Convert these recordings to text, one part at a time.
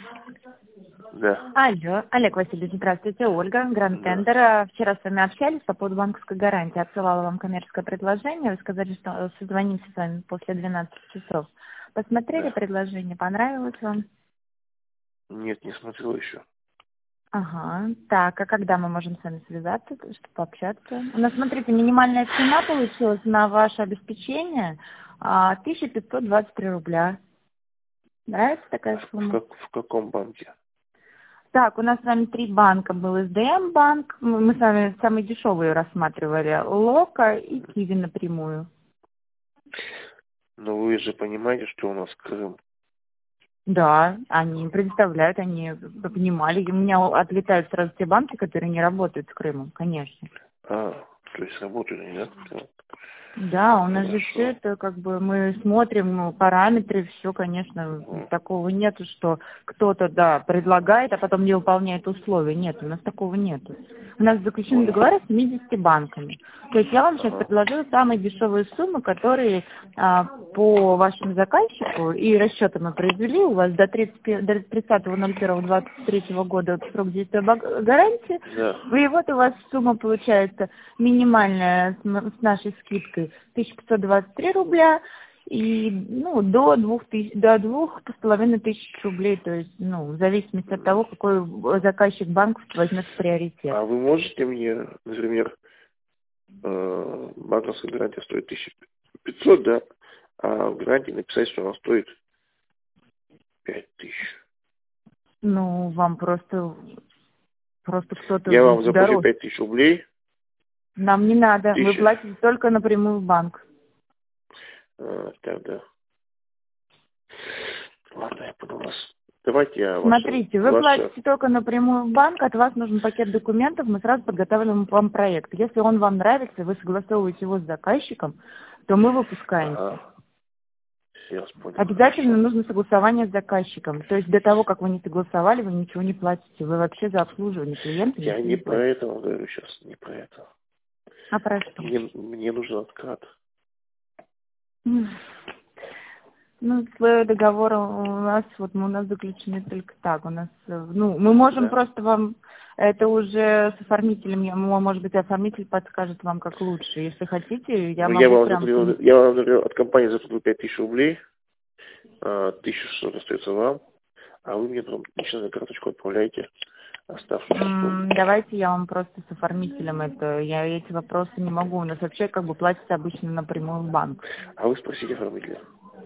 Да. Алло, Олег Васильевич, здравствуйте, Ольга, Гранд Да. Тендер. Вчера с вами общались по поводу банковской гарантии. Отсылала вам коммерческое предложение. Вы сказали, что созвонимся с вами после 12 часов. Посмотрели Да. предложение? Понравилось вам? Нет, не смотрел еще. Ага. Так, а когда мы можем с вами связаться, чтобы пообщаться? У нас, смотрите, минимальная цена получилась на ваше обеспечение 1523 рубля. Нравится такая сумма? В каком банке? Так, у нас с вами 3 банка был. СДМ банк, мы с вами самые дешевые рассматривали. Лока и Киви напрямую. Но вы же понимаете, что у нас Крым. Да, они предоставляют, они понимали. У меня отлетают сразу те банки, которые не работают с Крымом, конечно. То есть работают они, да? Да. Да, у нас же Хорошо. все это как бы мы смотрим параметры, все, конечно, такого нету, что кто-то, да, предлагает, а потом не выполняет условия. Нет, у нас такого нету. У нас заключены договора с 70 банками. То есть я вам сейчас предложила самые дешевые суммы, которые по вашему заказчику и расчеты мы произвели. У вас до 30.01.23 года срок действия гарантии. Да. И вот у вас сумма получается минимальная с нашей скидкой 1523 рубля и до 2500 рублей, то есть в зависимости от того, какой заказчик банковский возьмет в приоритет. А вы можете мне, например, банковская гарантия стоит 1500, да, а в гарантии написать, что она стоит 5000. Вам просто кто-то Я вам заплачу дороже. 5000 рублей. Нам не надо, вы 1000. платите только напрямую в банк. Так, да. Ладно, я понял вас. Давайте я Смотрите, вы платите только напрямую в банк, от вас нужен пакет документов, мы сразу подготавливаем вам проект. Если он вам нравится, вы согласовываете его с заказчиком, то мы выпускаемся. Ага. Я вас понял. Обязательно нужно согласование с заказчиком. То есть до того, как вы не согласовали, вы ничего не платите. Вы вообще за обслуживание клиента Я ничего не не про платите. это вам говорю сейчас, не про это. А про что? Мне нужен откат. Свой договор у нас заключены только так. У нас, мы можем просто вам, это уже с оформителем, может быть, оформитель подскажет вам, как лучше. Если хотите, я могу прям... Я вам, например, от компании заплатил 5000 рублей, 1600 остается вам, а вы мне потом лично на карточку отправляете оставшуюся сумму. Давайте я вам просто с оформителем я эти вопросы не могу. У нас вообще платится обычно напрямую в банк. А вы спросите оформителя.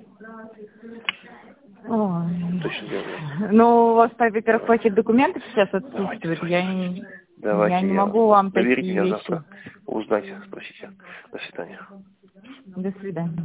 Ой. Точно верно. У вас, во-первых, пакет документов сейчас отсутствует. Я не могу вам Наберите такие меня вещи. завтра. Узнайте, спросите. До свидания. До свидания.